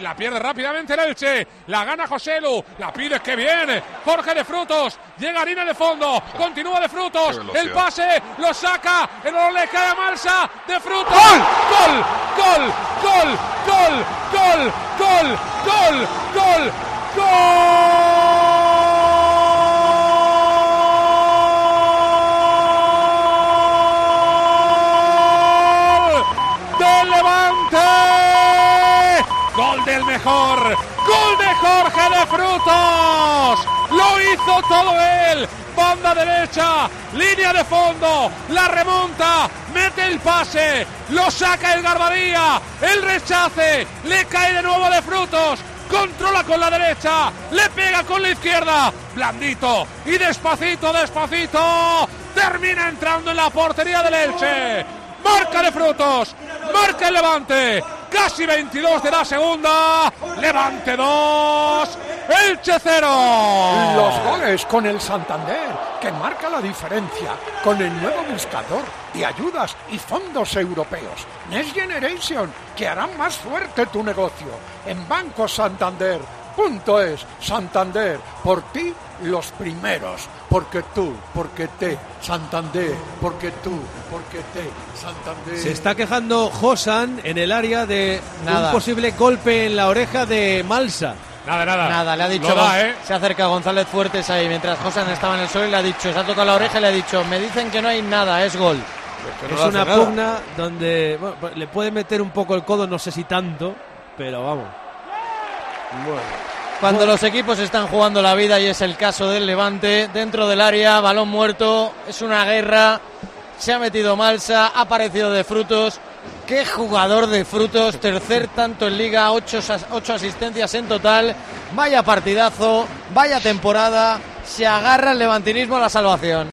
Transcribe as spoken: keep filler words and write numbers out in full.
La pierde rápidamente el Elche, la gana Joselu, la pide, que viene Jorge de Frutos, llega Harina de fondo, continúa de Frutos, el pase, lo saca, el balón le cae a Malsa, de Frutos, gol, gol, gol, gol, gol, gol, gol, gol, gol. Gol del mejor, gol de Jorge de Frutos, lo hizo todo él, banda derecha, línea de fondo, la remonta, mete el pase, lo saca el Garbadía, el rechace, le cae de nuevo de Frutos, controla con la derecha, le pega con la izquierda, blandito y despacito, despacito, termina entrando en la portería del Elche, marca de Frutos, marca el Levante. Casi veintidós de la segunda, Levante dos, Elche cero. Los goles con el Santander, que marca la diferencia, con el nuevo buscador de ayudas y fondos europeos. Next Generation, que harán más fuerte tu negocio. En Banco Santander punto es, Santander, por ti los primeros, porque tú, porque te, Santander, porque tú, porque te, Santander. Se está quejando Josan en el área de nada. un posible golpe en la oreja de Malsa. Nada, nada. Nada, le ha dicho, da, ¿eh? Se acerca González Fuertes ahí mientras Josan estaba en el suelo y le ha dicho, se ha tocado la oreja y le ha dicho, me dicen que no hay nada, es gol. Es no una pugna donde bueno, le puede meter un poco el codo, no sé si tanto, pero vamos. Bueno. Cuando los equipos están jugando la vida, y es el caso del Levante, dentro del área, balón muerto, es una guerra, se ha metido Malsa, ha aparecido de Frutos, qué jugador de Frutos, tercer tanto en Liga, ocho, ocho asistencias en total, vaya partidazo, vaya temporada, se agarra el levantinismo a la salvación.